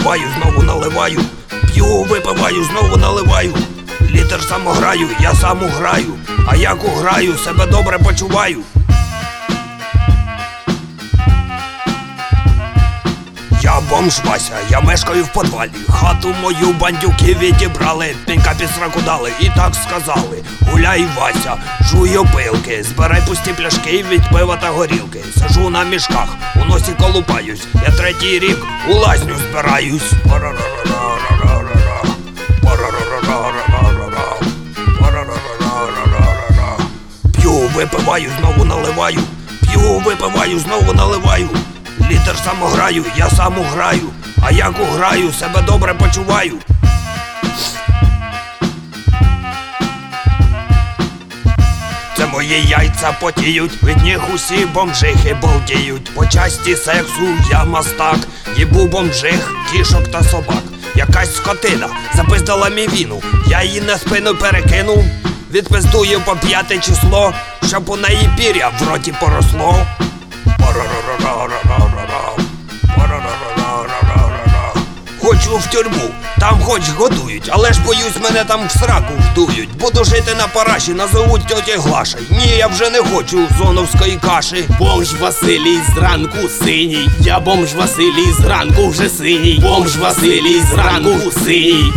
випиваю, знову наливаю. П'ю, випиваю, знову наливаю. Літр сам граю, я сам граю. А як граю, себе добре почуваю. Я бомж Вася, я мешкаю в подвалі. Хату мою бандюки відібрали, пенька під сраку дали і так сказали: гуляй, Вася, жуй опилки, збирай пусті пляшки від пива та горілки. Сижу на мішках, у носі колупаюсь, я третій рік у лазню збираюсь. П'ю, випиваю, знову наливаю. П'ю, випиваю, знову наливаю. Літр сам граю, я сам граю. А як граю, себе добре почуваю. Це мої яйця потіють, від них усі бомжихи балдіють. По часті сексу я мастак, їбу бомжих, кішок та собак. Якась скотина запиздила мій віну, я її на спину перекинув. Відпиздую по 5 число, щоб у неї пір'я в роті поросло. Хочу в тюрму, там хоч годують, але ж боюсь, мене там в сраку вдують. Буду жити на параші, назовуть тьоті Глашей. Ні, я вже не хочу зоновської каші. Бомж Василій зранку синій, я бомж Василій зранку вже синій. Бомж Василій зранку синій.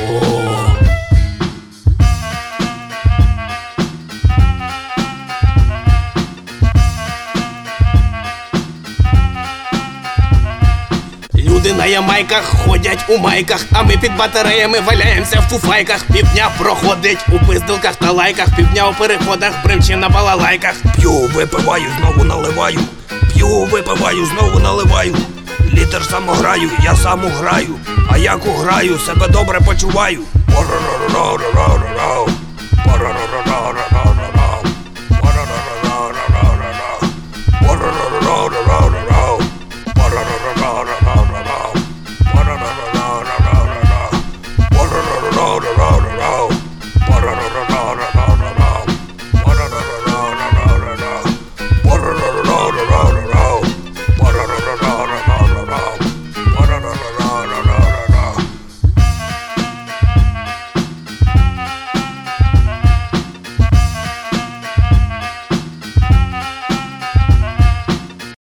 Люди на ямайках ходять у майках, а ми під батареями валяємося в фуфайках. Півдня проходить у пиздилках та лайках, півдня у переходах бремче на балалайках. П'ю, випиваю, знову наливаю. П'ю, випиваю, знову наливаю. Літр сам граю, я сам граю. А як граю, себе добре почуваю.